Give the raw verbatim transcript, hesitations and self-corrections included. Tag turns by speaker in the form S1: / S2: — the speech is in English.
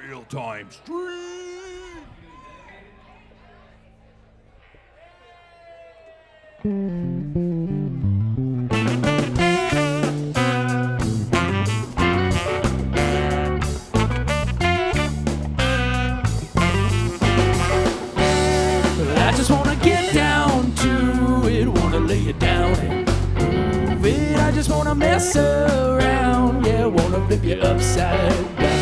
S1: Real-time stream.
S2: I just wanna get down to it, wanna lay it down and move it. I just wanna mess around, yeah, wanna flip you upside down.